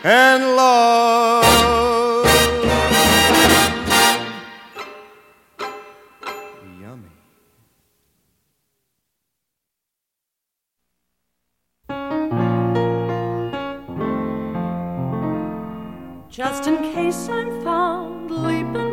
and love. Yummy. Just in case I'm found leaping